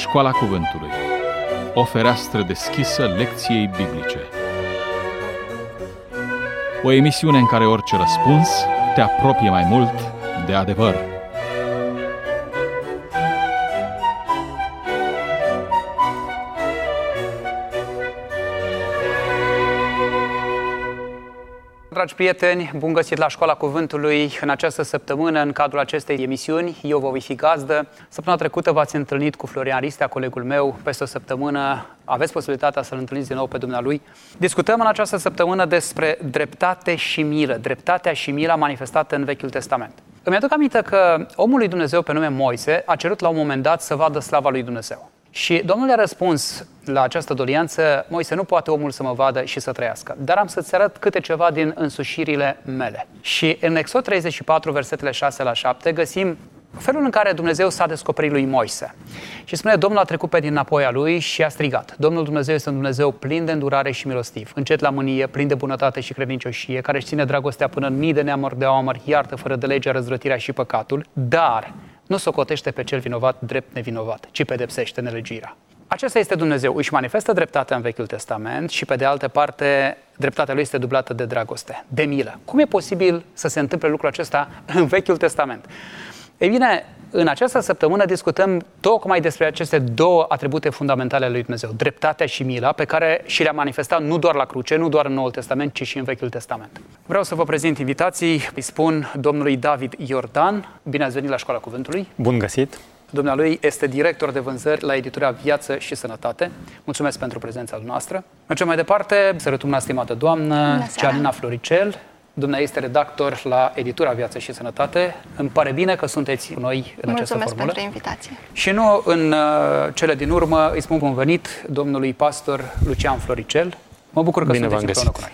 Școala Cuvântului. O fereastră deschisă lecției biblice. O emisiune în care orice răspuns te apropie mai mult de adevăr. Dragi prieteni, bun găsit la Școala Cuvântului. În această săptămână, în cadrul acestei emisiuni, eu vă voi fi gazdă. Săptămâna trecută v-ați întâlnit cu Florian Ristea, colegul meu. Peste o săptămână aveți posibilitatea să-l întâlniți din nou pe dumnealui. Discutăm în această săptămână despre dreptate și milă. Dreptatea și mila manifestate în Vechiul Testament. Îmi aduc aminte că omul lui Dumnezeu pe nume Moise a cerut la un moment dat să vadă slava lui Dumnezeu. Și Domnul i-a răspuns la această dolianță: Moise, nu poate omul să mă vadă și să trăiască, dar am să-ți arăt câte ceva din însușirile mele. Și în Exod 34, versetele 6 la 7, găsim felul în care Dumnezeu s-a descoperit lui Moise. Și spune: Domnul a trecut pe dinapoi a lui și a strigat: Domnul Dumnezeu este un Dumnezeu plin de îndurare și milostiv, încet la mânie, plin de bunătate și credincioșie, care își ține dragostea până în mii de neamuri de oameni, iartă fără de legea răzvrătirea și păcatul, dar nu socotește pe cel vinovat drept nevinovat, ci pedepsește nelegiuirea. Acesta este Dumnezeu. Își manifestă dreptatea în Vechiul Testament și, pe de altă parte, dreptatea lui este dublată de dragoste, de milă. Cum e posibil să se întâmple lucrul acesta în Vechiul Testament? Ei bine, în această săptămână discutăm tocmai despre aceste două atribute fundamentale ale lui Dumnezeu, dreptatea și mila, pe care și le-a manifestat nu doar la cruce, nu doar în Noul Testament, ci și în Vechiul Testament. Vreau să vă prezint invitații. Îi spun domnului David Iordan. Bine ați venit la Școala Cuvântului. Bun găsit! Dumnealui este director de vânzări la editura Viață și Sănătate. Mulțumesc pentru prezența noastră. Mergem mai departe. Sărătum la stimată doamnă Cealina Floricel. Dumnezeu este redactor la editura Viață și Sănătate. Îmi pare bine că sunteți cu noi în această formulă. Mulțumesc pentru invitație. Și nu în cele din urmă îi spun bun venit domnului pastor Lucian Floricel. Mă bucur că sunteți împreună cu noi.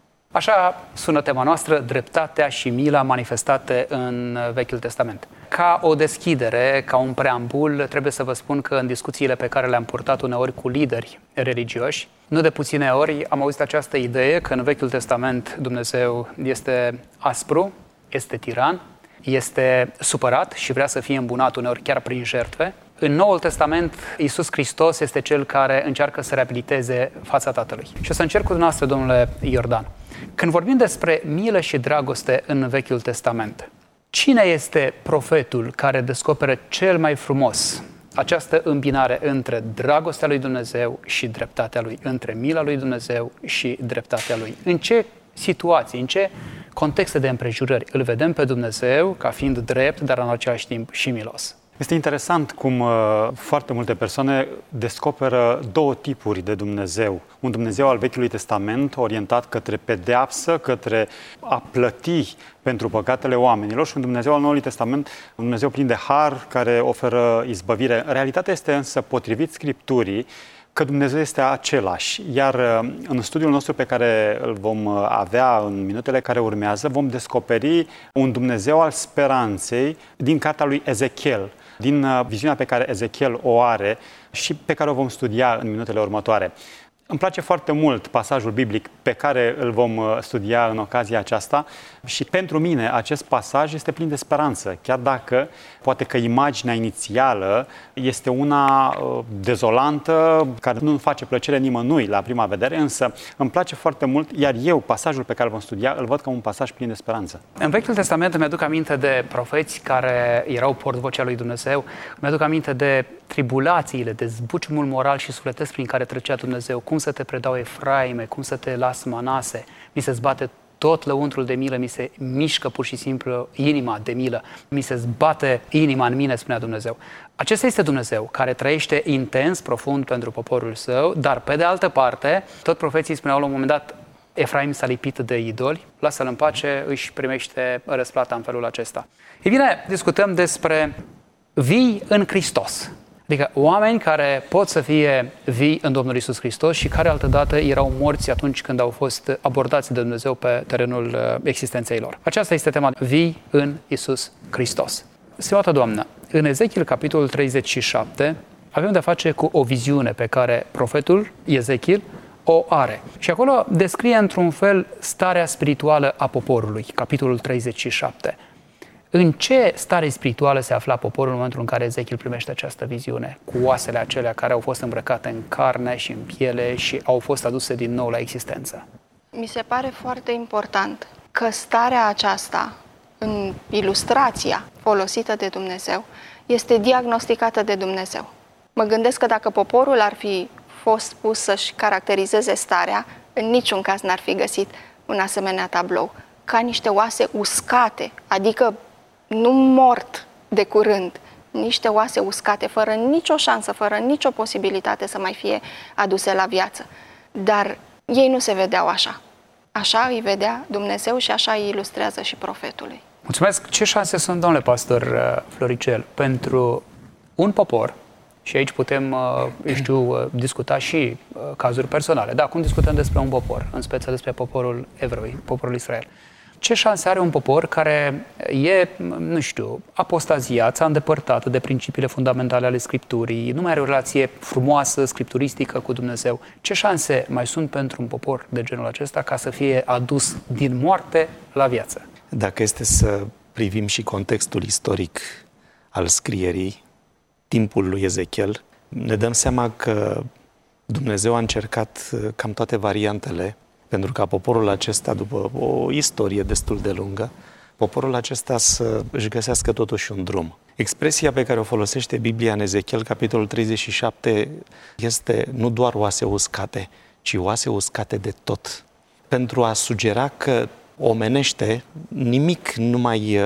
Așa sună tema noastră, dreptatea și mila manifestate în Vechiul Testament. Ca o deschidere, ca un preambul, trebuie să vă spun că în discuțiile pe care le-am purtat uneori cu lideri religioși, nu de puține ori am auzit această idee că în Vechiul Testament Dumnezeu este aspru, este tiran, este supărat și vrea să fie îmbunat uneori chiar prin jertfe. În Noul Testament, Iisus Hristos este Cel care încearcă să reabiliteze fața Tatălui. Și o să încerc cu dumneavoastră, domnule Iordan. Când vorbim despre milă și dragoste în Vechiul Testament, cine este profetul care descoperă cel mai frumos această îmbinare între dragostea lui Dumnezeu și dreptatea lui, între mila lui Dumnezeu și dreptatea lui? În ce situații, în ce contexte de împrejurări îl vedem pe Dumnezeu ca fiind drept, dar în același timp și milos? Este interesant cum foarte multe persoane descoperă două tipuri de Dumnezeu. Un Dumnezeu al Vechiului Testament orientat către pedeapsă, către a plăti pentru păcatele oamenilor, și un Dumnezeu al Noului Testament, un Dumnezeu plin de har care oferă izbăvire. Realitatea este însă, potrivit Scripturii, că Dumnezeu este același. Iar în studiul nostru pe care îl vom avea în minutele care urmează, vom descoperi un Dumnezeu al speranței din cartea lui Ezechiel, din viziunea pe care Ezechiel o are și pe care o vom studia în minutele următoare. Îmi place foarte mult pasajul biblic pe care îl vom studia în ocazia aceasta și pentru mine acest pasaj este plin de speranță, chiar dacă poate că imaginea inițială este una dezolantă, care nu face plăcere nimănui la prima vedere, însă îmi place foarte mult, iar eu pasajul pe care îl vom studia îl văd ca un pasaj plin de speranță. În Vechiul Testament îmi aduc aminte de profeți care erau portvocea lui Dumnezeu, îmi aduc aminte de tribulațiile, de zbuciumul moral și sufletesc prin care trecea Dumnezeu, cum să te predau Efraime, cum să te las Manase, mi se zbate tot lăuntrul de milă, mi se mișcă pur și simplu inima de milă, mi se zbate inima în mine, spunea Dumnezeu. Acesta este Dumnezeu care trăiește intens, profund pentru poporul său, dar pe de altă parte, tot profeții spuneau la un moment dat: Efraim s-a lipit de idoli, lasă-l în pace, își primește răsplata în felul acesta. Ei bine, discutăm despre vii în Hristos. Adică oameni care pot să fie vii în Domnul Iisus Hristos și care altădată erau morți atunci când au fost abordați de Dumnezeu pe terenul existenței lor. Aceasta este tema, vii în Iisus Hristos. Stimată Doamnă, în Ezechiel, capitolul 37, avem de-a face cu o viziune pe care profetul Ezechiel o are. Și acolo descrie într-un fel starea spirituală a poporului, capitolul 37. În ce stare spirituală se afla poporul în momentul în care Ezechiel primește această viziune, cu oasele acelea care au fost îmbrăcate în carne și în piele și au fost aduse din nou la existență? Mi se pare foarte important că starea aceasta, în ilustrația folosită de Dumnezeu, este diagnosticată de Dumnezeu. Mă gândesc că dacă poporul ar fi fost pus să-și caracterizeze starea, în niciun caz n-ar fi găsit un asemenea tablou. Ca niște oase uscate, adică nu mort de curând, niște oase uscate, fără nicio șansă, fără nicio posibilitate să mai fie aduse la viață. Dar ei nu se vedeau așa. Așa îi vedea Dumnezeu și așa îi ilustrează și profetului. Mulțumesc! Ce șanse sunt, domnule pastor Floricel, pentru un popor, și aici putem, discuta și cazuri personale, da, cum discutăm despre un popor, în speță despre poporul evreu, poporul Israel. Ce șanse are un popor care e, apostaziat, s-a îndepărtat de principiile fundamentale ale Scripturii, nu mai are o relație frumoasă, scripturistică cu Dumnezeu? Ce șanse mai sunt pentru un popor de genul acesta ca să fie adus din moarte la viață? Dacă este să privim și contextul istoric al scrierii, timpul lui Ezechiel, ne dăm seama că Dumnezeu a încercat cam toate variantele pentru ca poporul acesta, după o istorie destul de lungă, poporul acesta să își găsească totuși un drum. Expresia pe care o folosește Biblia în Ezechiel, capitolul 37, este nu doar oase uscate, ci oase uscate de tot. Pentru a sugera că omenește, nimic nu mai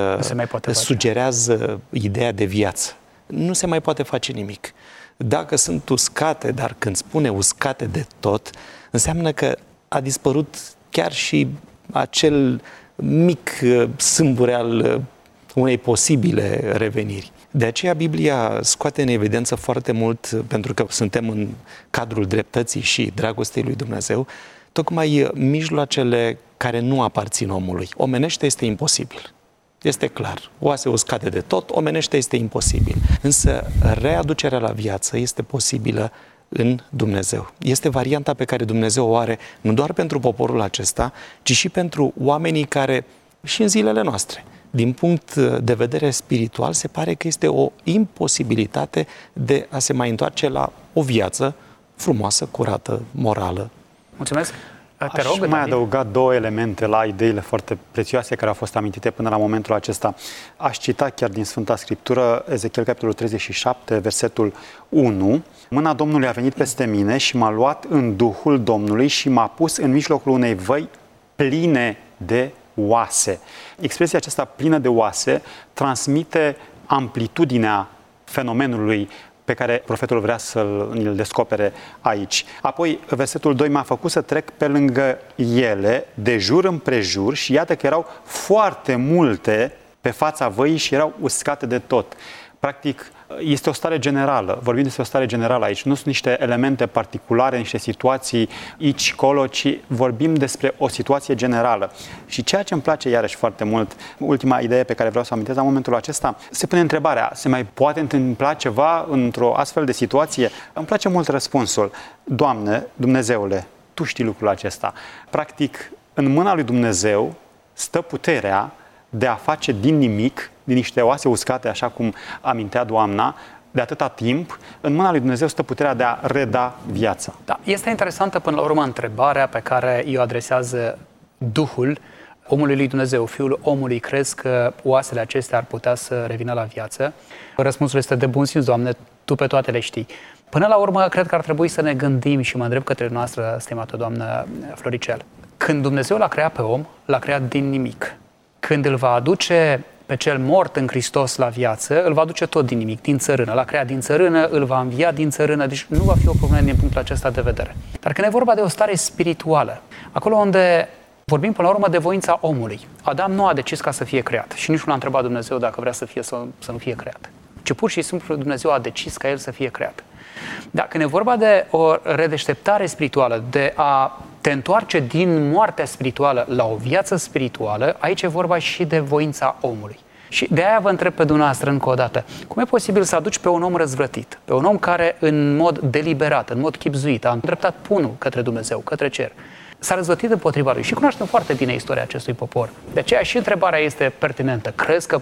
sugerează ideea de viață. Nu se mai poate face nimic. Dacă sunt uscate, dar când spune uscate de tot, înseamnă că a dispărut chiar și acel mic sâmbure al unei posibile reveniri. De aceea Biblia scoate în evidență foarte mult, pentru că suntem în cadrul dreptății și dragostei lui Dumnezeu, tocmai mijloacele care nu aparțin omului. Omenește este imposibil. Este clar. Oase uscate de tot, omenește este imposibil. Însă readucerea la viață este posibilă în Dumnezeu. Este varianta pe care Dumnezeu o are nu doar pentru poporul acesta, ci și pentru oamenii care, și în zilele noastre, din punct de vedere spiritual, se pare că este o imposibilitate de a se mai întoarce la o viață frumoasă, curată, morală. Mulțumesc! Aș mai adăuga două elemente la ideile foarte prețioase care au fost amintite până la momentul acesta. Aș cita chiar din Sfânta Scriptură, Ezechiel, capitolul 37, versetul 1. Mâna Domnului a venit peste mine și m-a luat în Duhul Domnului și m-a pus în mijlocul unei văi pline de oase. Expresia aceasta plină de oase transmite amplitudinea fenomenului pe care profetul vrea să-l descopere aici. Apoi, versetul 2, m-a făcut să trec pe lângă ele, de jur împrejur, și iată că erau foarte multe pe fața văii și erau uscate de tot. Practic, este o stare generală. Vorbim despre o stare generală aici. Nu sunt niște elemente particulare, niște situații aici, colo, ci vorbim despre o situație generală. Și ceea ce îmi place iarăși foarte mult, ultima idee pe care vreau să o amintesc la momentul acesta, se pune întrebarea, se mai poate întâmpla ceva într-o astfel de situație? Îmi place mult răspunsul. Doamne, Dumnezeule, Tu știi lucrul acesta. Practic, în mâna lui Dumnezeu stă puterea de a face din nimic, din niște oase uscate, așa cum amintea doamna, de atâta timp, în mâna lui Dumnezeu stă puterea de a reda viața. Da, este interesantă până la urmă întrebarea pe care i-o adresează Duhul omului lui Dumnezeu, Fiul omului. Crezi că oasele acestea ar putea să revină la viață? Răspunsul este de bun simț, Doamne, Tu pe toate le știi. Până la urmă, cred că ar trebui să ne gândim și mă îndrept către noastră, stimată doamnă Floricel. Când Dumnezeu l-a creat pe om, l-a creat din nimic. Când îl va aduce pe cel mort în Hristos la viață, îl va aduce tot din nimic, din țărână. L-a creat din țărână, îl va învia din țărână, deci nu va fi o problemă din punctul acesta de vedere. Dar când e vorba de o stare spirituală, acolo unde vorbim până la urmă de voința omului. Adam nu a decis ca să fie creat și nici nu l-a întrebat Dumnezeu dacă vrea să fie sau să nu fie creat. Ci pur și simplu Dumnezeu a decis ca el să fie creat. Dar când e vorba de o redeșteptare spirituală, de a te întoarce din moartea spirituală la o viață spirituală, aici e vorba și de voința omului. Și de aia vă întreb pe dumneavoastră încă o dată, cum e posibil să aduci pe un om răzvrătit, pe un om care în mod deliberat, în mod chibzuit, a îndreptat punul către Dumnezeu, către cer, s-a răzvrătit împotriva lui și cunoaștem foarte bine istoria acestui popor. De aceea și întrebarea este pertinentă. Crezi că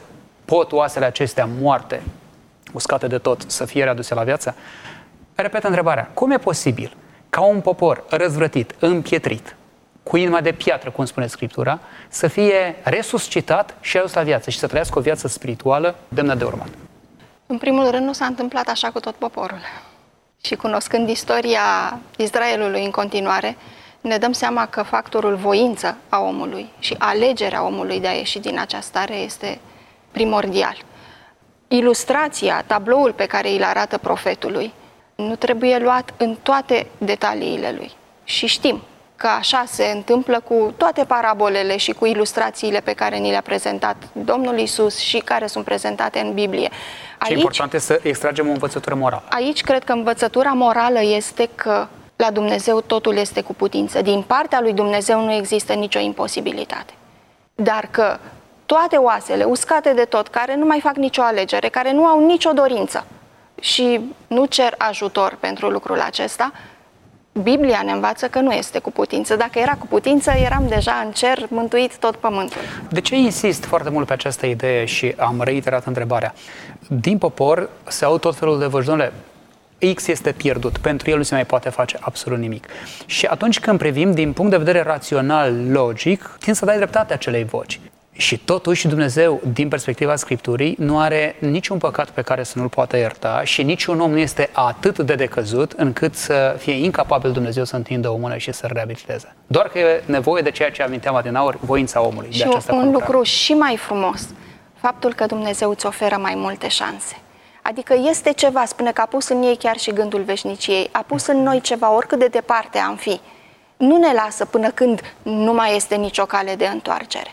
pot oasele acestea moarte, uscate de tot, să fie readuse la viață? Repet întrebarea, cum e posibil ca un popor răzvrătit, împietrit, cu inima de piatră, cum spune Scriptura, să fie resuscitat și adus la viață și să trăiască o viață spirituală demnă de urmat? În primul rând, nu s-a întâmplat așa cu tot poporul. Și cunoscând istoria Israelului în continuare, ne dăm seama că factorul voință a omului și alegerea omului de a ieși din această stare este primordial. Ilustrația, tabloul pe care îl arată profetului, nu trebuie luat în toate detaliile lui. Și știm că așa se întâmplă cu toate parabolele și cu ilustrațiile pe care ni le-a prezentat Domnul Iisus și care sunt prezentate în Biblie. Ce important este să extragem o învățătură morală. Aici cred că învățătura morală este că la Dumnezeu totul este cu putință. Din partea lui Dumnezeu nu există nicio imposibilitate. Dar că toate oasele uscate de tot, care nu mai fac nicio alegere, care nu au nicio dorință și nu cer ajutor pentru lucrul acesta, Biblia ne învață că nu este cu putință. Dacă era cu putință, eram deja în cer, mântuit tot pământul. De ce insist foarte mult pe această idee și am reiterat întrebarea? Din popor se aud tot felul de voci, domnule, X este pierdut, pentru el nu se mai poate face absolut nimic. Și atunci când privim din punct de vedere rațional, logic, tind să dai dreptate acelei voci. Și totuși Dumnezeu, din perspectiva Scripturii, nu are niciun păcat pe care să nu-l poată ierta și niciun om nu este atât de decăzut încât să fie incapabil Dumnezeu să întindă o mână și să-l reabiliteze. Doar că e nevoie de ceea ce aminteam adinaori, voința omului. Și un lucru și mai frumos, faptul că Dumnezeu îți oferă mai multe șanse. Adică este ceva, spune că a pus în ei chiar și gândul veșniciei, a pus în noi ceva, oricât de departe am fi. Nu ne lasă până când nu mai este nicio cale de întoarcere.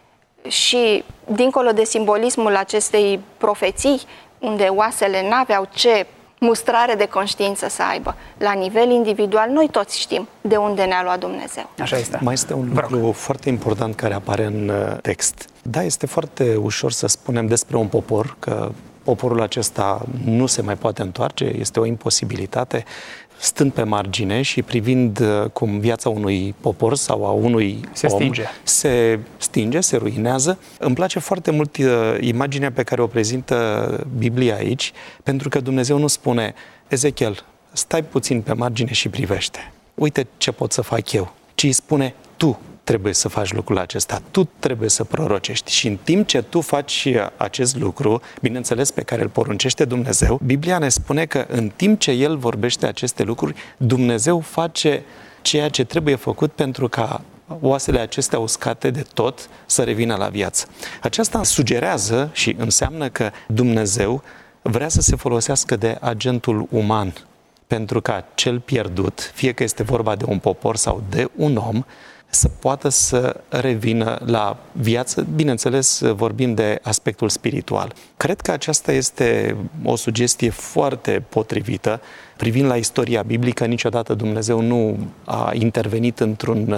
Și dincolo de simbolismul acestei profeții, unde oasele n-aveau ce mustrare de conștiință să aibă, la nivel individual, noi toți știm de unde ne-a luat Dumnezeu. Așa este. Mai este un lucru foarte important care apare în text. Da, este foarte ușor să spunem despre un popor că poporul acesta nu se mai poate întoarce, este o imposibilitate. Stând pe margine și privind cum viața unui popor sau a unui om se stinge, se ruinează, îmi place foarte mult imaginea pe care o prezintă Biblia aici, pentru că Dumnezeu nu spune, Ezechiel, stai puțin pe margine și privește. Uite ce pot să fac eu. Ci îi spune, tu trebuie să faci lucrul acesta, tu trebuie să prorocești și în timp ce tu faci acest lucru, bineînțeles pe care îl poruncește Dumnezeu, Biblia ne spune că în timp ce El vorbește aceste lucruri, Dumnezeu face ceea ce trebuie făcut pentru ca oasele acestea uscate de tot să revină la viață. Aceasta sugerează și înseamnă că Dumnezeu vrea să se folosească de agentul uman pentru ca cel pierdut, fie că este vorba de un popor sau de un om, să poată să revină la viață, bineînțeles vorbim de aspectul spiritual. Cred că aceasta este o sugestie foarte potrivită. Privind la istoria biblică, niciodată Dumnezeu nu a intervenit într-un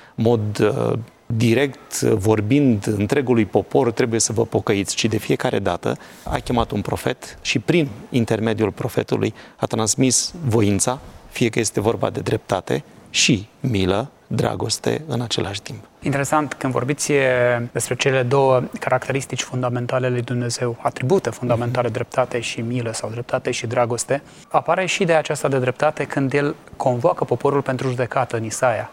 mod direct, vorbind întregului popor, trebuie să vă pocăiți, ci de fiecare dată a chemat un profet și prin intermediul profetului a transmis voința, fie că este vorba de dreptate și milă, dragoste în același timp. Interesant, când vorbiți despre cele două caracteristici fundamentale ale lui Dumnezeu, atribute fundamentale, dreptate și milă sau dreptate și dragoste, apare și ideea aceasta de dreptate când El convoacă poporul pentru judecată în Isaia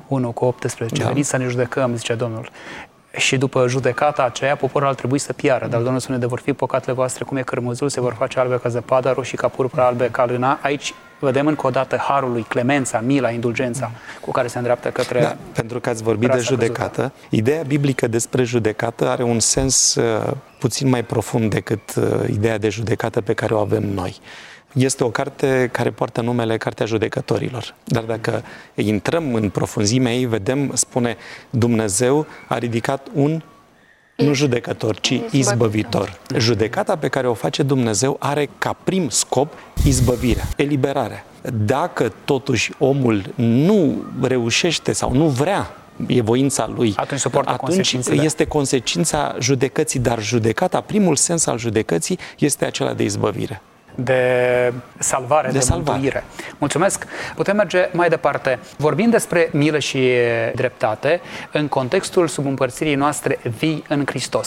1:18. Da. Veniți să ne judecăm, zice Domnul. Și după judecata aceea, poporul ar trebui să piară, dar Domnul spune, de vor fi păcatele voastre cum e cărmuzul, se vor face albe ca zăpada, roșii ca purpura, albe ca lâna. Aici vedem încă o dată harul lui, clemența, mila, indulgența cu care se îndreaptă către... Da, pentru că ați vorbit de judecată. Căzută. Ideea biblică despre judecată are un sens puțin mai profund decât ideea de judecată pe care o avem noi. Este o carte care poartă numele Cartea Judecătorilor. Dar dacă intrăm în profunzimea ei, vedem, spune, Dumnezeu a ridicat un, nu judecător, ci izbăvitor. Judecata pe care o face Dumnezeu are ca prim scop izbăvirea, eliberarea. Dacă totuși omul nu reușește sau nu vrea, e voința lui, atunci este consecința judecății, dar judecata, primul sens al judecății este acela de izbăvire. De salvare, de mântuire. Mulțumesc! Putem merge mai departe. Vorbind despre milă și dreptate, în contextul subîmpărțirii noastre vii în Hristos.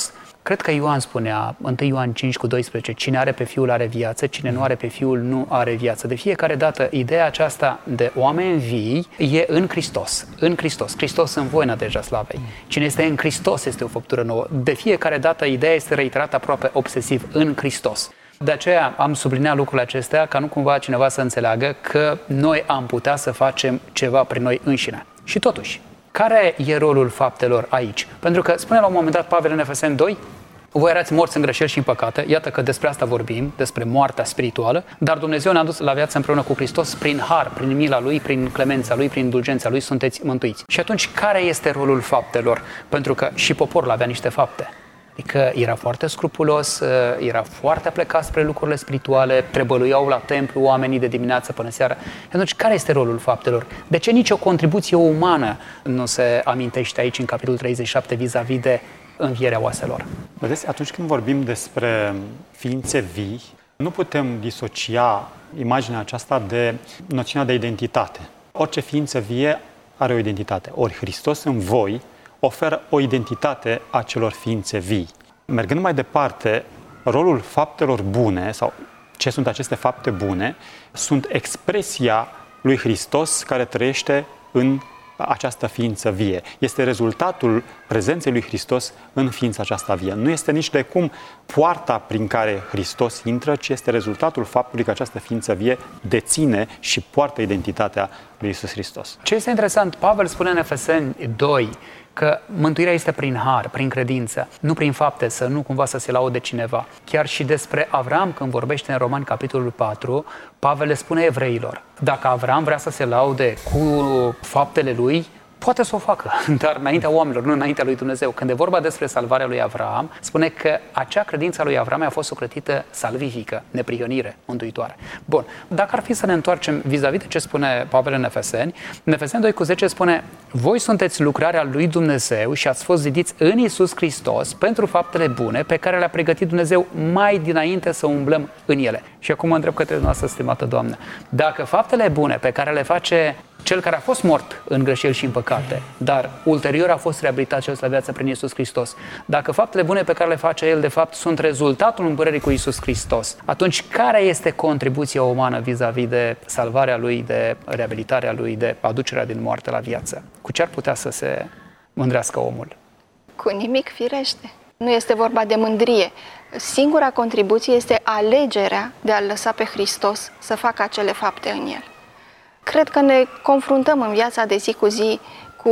Cred că Ioan spunea, 1 Ioan 5:12, cine are pe Fiul are viață, cine nu are pe Fiul nu are viață. De fiecare dată, ideea aceasta de oameni vii e în Hristos. În Hristos. Hristos în voi, nădejdea slavei. Cine este în Hristos este o făptură nouă. De fiecare dată, ideea este reiterată aproape obsesiv, în Hristos. De aceea am subliniat lucrurile acestea, ca nu cumva cineva să înțeleagă că noi am putea să facem ceva prin noi înșine. Și totuși, care e rolul faptelor aici? Pentru că spune la un moment dat Pavel în Efeseni 2, voi erați morți în greșeli și în păcate, iată că despre asta vorbim, despre moartea spirituală, dar Dumnezeu ne-a dus la viață împreună cu Hristos prin har, prin mila Lui, prin clemența Lui, prin indulgența Lui, sunteți mântuiți. Și atunci, care este rolul faptelor? Pentru că și poporul avea niște fapte. Adică era foarte scrupulos, era foarte plecat spre lucrurile spirituale, trebăluiau la templu oamenii de dimineață până seara. Atunci, care este rolul faptelor? De ce nicio contribuție umană nu se amintește aici în capitolul 37 vis-a-vis de învierea oaselor? Vedeți, atunci când vorbim despre ființe vii, nu putem disocia imaginea aceasta de noțiunea de identitate. Orice ființă vie are o identitate. Ori Hristos în voi oferă o identitate acelor ființe vii. Mergând mai departe, rolul faptelor bune, sau ce sunt aceste fapte bune, sunt expresia lui Hristos care trăiește în această ființă vie. Este rezultatul prezenței lui Hristos în ființa aceasta vie. Nu este nici de cum poarta prin care Hristos intră, ci este rezultatul faptului că această ființă vie deține și poartă identitatea lui Iisus Hristos. Ce este interesant, Pavel spune în Efeseni 2 că mântuirea este prin har, prin credință, nu prin fapte, să nu cumva să se laude cineva. Chiar și despre Avram, când vorbește în Romani, capitolul 4, Pavel le spune evreilor, dacă Avram vrea să se laude cu faptele lui, poate să o facă, dar înaintea oamenilor, nu înaintea lui Dumnezeu. Când e vorba despre salvarea lui Avram, spune că acea credință a lui Avram a fost socrătită salvifică, neprihănire, mântuitoare. Bun, dacă ar fi să ne întoarcem vis-a-vis de ce spune Pavel în Efeseni 2:10 spune, voi sunteți lucrarea lui Dumnezeu și ați fost zidiți în Iisus Hristos pentru faptele bune pe care le-a pregătit Dumnezeu mai dinainte să umblăm în ele. Și acum mă întreb către dumneavoastră, stimată Doamnă, dacă faptele bune pe care le face cel care a fost mort în greșeli și în păcate, dar ulterior a fost reabilitat cel la viață prin Iisus Hristos, dacă faptele bune pe care le face El, de fapt, sunt rezultatul împărării cu Iisus Hristos, atunci care este contribuția umană vis-a-vis de salvarea Lui, de reabilitarea Lui, de aducerea din moarte la viață? Cu ce ar putea să se mândrească omul? Cu nimic, firește. Nu este vorba de mândrie. Singura contribuție este alegerea de a-L lăsa pe Hristos să facă acele fapte în El. Cred că ne confruntăm în viața de zi cu zi cu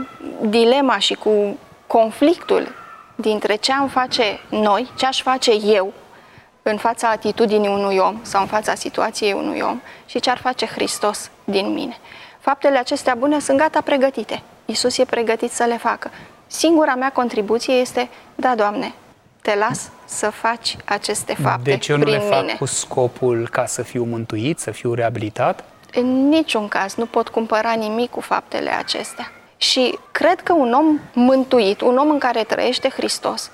dilema și cu conflictul dintre ce am face noi, ce aș face eu în fața atitudinii unui om sau în fața situației unui om și ce ar face Hristos din mine. Faptele acestea bune sunt gata pregătite. Iisus e pregătit să le facă. Singura mea contribuție este, da, Doamne, te las să faci aceste fapte deci eu nu prin le fac mine. cu scopul ca să fiu mântuit, să fiu reabilitat? În niciun caz nu pot cumpăra nimic cu faptele acestea. Și cred că un om mântuit, un om în care trăiește Hristos,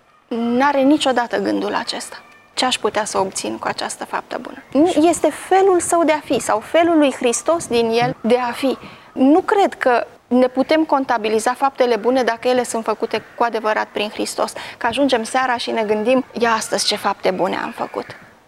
n-are niciodată gândul acesta. Ce aș putea să obțin cu această faptă bună? Este felul său de a fi sau felul lui Hristos din el de a fi. Nu cred că ne putem contabiliza faptele bune dacă ele sunt făcute cu adevărat prin Hristos. Că ajungem seara și ne gândim, ia astăzi ce fapte bune am făcut.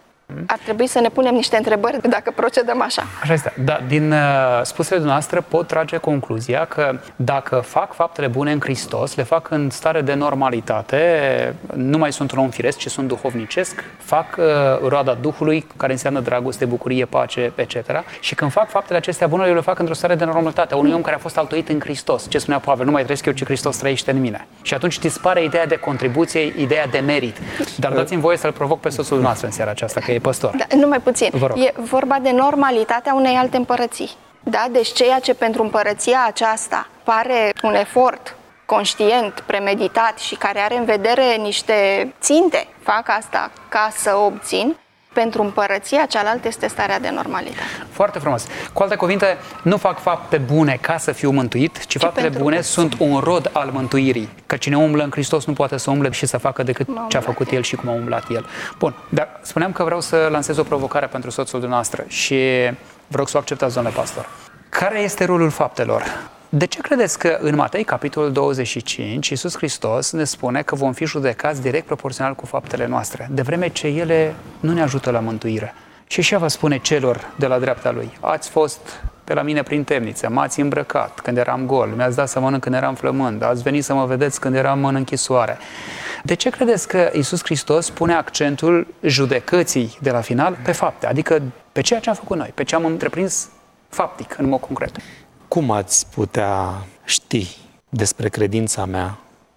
Ar trebui să ne punem niște întrebări dacă procedăm așa. Așa este. Da, din spusele dumneavoastră pot trage concluzia că dacă fac faptele bune în Hristos, le fac în stare de normalitate, nu mai sunt un om firesc, ci sunt duhovnicesc, fac roada Duhului, care înseamnă dragoste, bucurie, pace, etc. Și când fac faptele acestea bune, eu le fac într-o stare de normalitate. Unui om care a fost altoit în Hristos. Ce spunea Pavel, nu mai trăiesc eu, ci Hristos trăiește în mine. Și atunci dispare ideea de contribuție, ideea de merit. Dar dați-mi voie să-l provoc pe soțul noastră în seara aceasta, că e păstor. Da, numai puțin. E vorba de normalitatea unei alte împărății. Da? Deci ceea ce pentru împărăția aceasta pare un efort conștient, premeditat și care are în vedere niște ținte, fac asta ca să o obțin, pentru împărăția cealaltă este starea de normalitate. Foarte frumos. Cu alte cuvinte, nu fac fapte bune ca să fiu mântuit, ci faptele bune sunt un rod al mântuirii. Că cine umblă în Hristos nu poate să umble și să facă decât ce a făcut El și cum a umblat El. Bun, dar spuneam că vreau să lansez o provocare pentru soțul dumneavoastră și vreau să o acceptați, domnule pastor. Care este rolul faptelor? De ce credeți că în Matei, capitolul 25, Iisus Hristos ne spune că vom fi judecați direct proporțional cu faptele noastre, de vreme ce ele nu ne ajută la mântuire? Și așa va spune celor de la dreapta Lui: ați fost pe la mine prin temniță, m-ați îmbrăcat când eram gol, mi-ați dat să mănânc când eram flămând, ați venit să mă vedeți când eram în închisoare. De ce credeți că Iisus Hristos pune accentul judecății de la final pe fapte, adică pe ceea ce am făcut noi, pe ce am întreprins faptic, în mod concret? Cum ați putea ști despre credința mea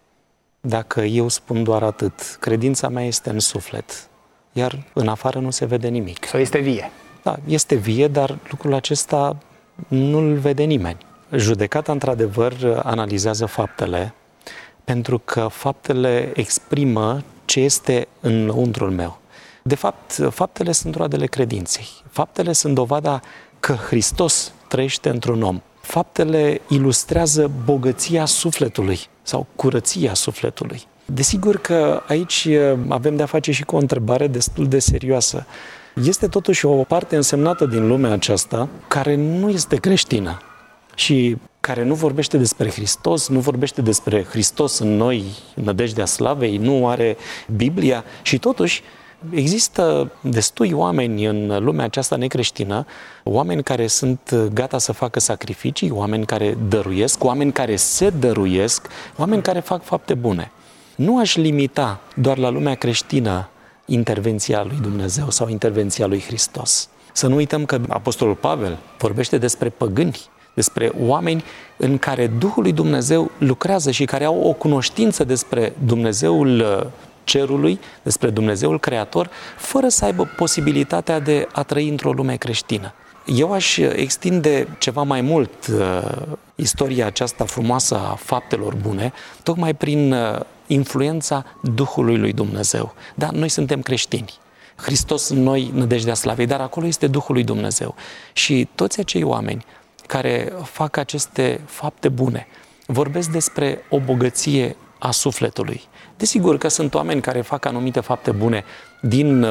dacă eu spun doar atât? Credința mea este în suflet, iar în afară nu se vede nimic. Sau este vie? Da, este vie, dar lucrul acesta nu-l vede nimeni. Judecata, într-adevăr, analizează faptele, pentru că faptele exprimă ce este înăuntrul meu. De fapt, faptele sunt roadele credinței. Faptele sunt dovada că Hristos trăiește într-un om. Faptele ilustrează bogăția sufletului sau curăția sufletului. Desigur că aici avem de-a face și cu o întrebare destul de serioasă. Este totuși o parte însemnată din lumea aceasta care nu este creștină și care nu vorbește despre Hristos, nu vorbește despre Hristos în noi, nădejdea slavei, nu are Biblia și totuși există destui oameni în lumea aceasta necreștină, oameni care sunt gata să facă sacrificii, oameni care dăruiesc, oameni care se dăruiesc, oameni care fac fapte bune. Nu aș limita doar la lumea creștină intervenția lui Dumnezeu sau intervenția lui Hristos. Să nu uităm că Apostolul Pavel vorbește despre păgâni, despre oameni în care Duhul lui Dumnezeu lucrează și care au o cunoștință despre Dumnezeul cerului, despre Dumnezeul Creator, fără să aibă posibilitatea de a trăi într-o lume creștină. Eu aș extinde ceva mai mult istoria aceasta frumoasă a faptelor bune, tocmai prin influența Duhului lui Dumnezeu. Da, noi suntem creștini. Hristos în noi, nădejdea slavei, dar acolo este Duhul lui Dumnezeu. Și toți acei oameni care fac aceste fapte bune vorbesc despre o bogăție a sufletului. Desigur că sunt oameni care fac anumite fapte bune din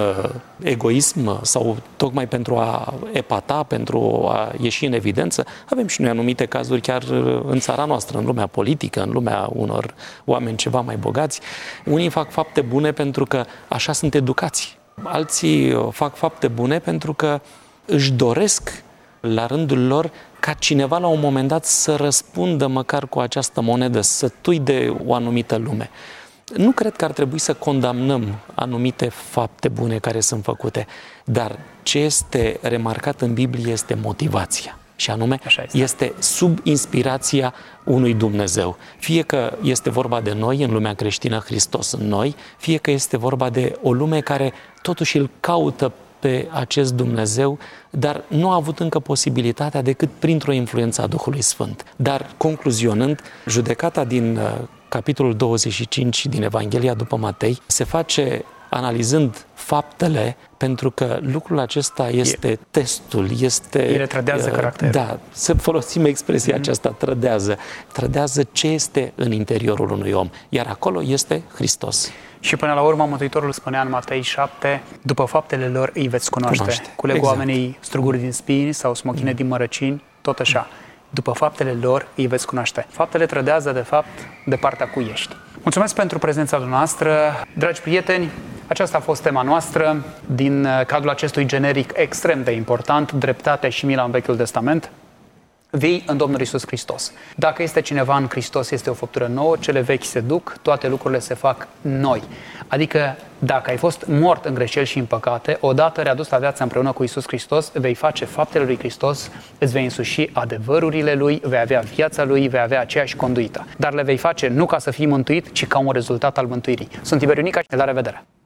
egoism sau tocmai pentru a epata, pentru a ieși în evidență. Avem și noi anumite cazuri chiar în țara noastră, în lumea politică, în lumea unor oameni ceva mai bogați. Unii fac fapte bune pentru că așa sunt educați. Alții fac fapte bune pentru că își doresc la rândul lor ca cineva la un moment dat să răspundă măcar cu această monedă, sătui de o anumită lume. Nu cred că ar trebui să condamnăm anumite fapte bune care sunt făcute, dar ce este remarcat în Biblie este motivația. Și anume, este sub inspirația unui Dumnezeu. Fie că este vorba de noi, în lumea creștină, Hristos în noi, fie că este vorba de o lume care totuși îl caută pe acest Dumnezeu, dar nu a avut încă posibilitatea decât printr-o influență a Duhului Sfânt. Dar, concluzionând, judecata din capitolul 25 din Evanghelia după Matei se face analizând faptele, pentru că lucrul acesta este testul, este... Ele trădează caracterul. Da, să folosim expresia aceasta, trădează ce este în interiorul unui om, iar acolo este Hristos. Și până la urmă, Mântuitorul spunea în Matei 7, după faptele lor îi veți cunoaște. Culeg oamenii struguri din spini sau smochine din mărăcini, tot așa. După faptele lor îi veți cunoaște. Faptele trădează, de fapt, de partea cui ești. Mulțumesc pentru prezența noastră. Dragi prieteni, aceasta a fost tema noastră din cadrul acestui generic extrem de important, dreptate și mila în Vechiul Testament. Vii în Domnul Iisus Hristos. Dacă este cineva în Hristos, este o făptură nouă, cele vechi se duc, toate lucrurile se fac noi. Adică, dacă ai fost mort în greșeli și în păcate, odată readus la viață împreună cu Iisus Hristos, vei face faptele lui Hristos, îți vei însuși adevărurile lui, vei avea viața lui, vei avea aceeași conduită. Dar le vei face nu ca să fii mântuit, ci ca un rezultat al mântuirii. Sunt Tiberiu Nica, la revedere!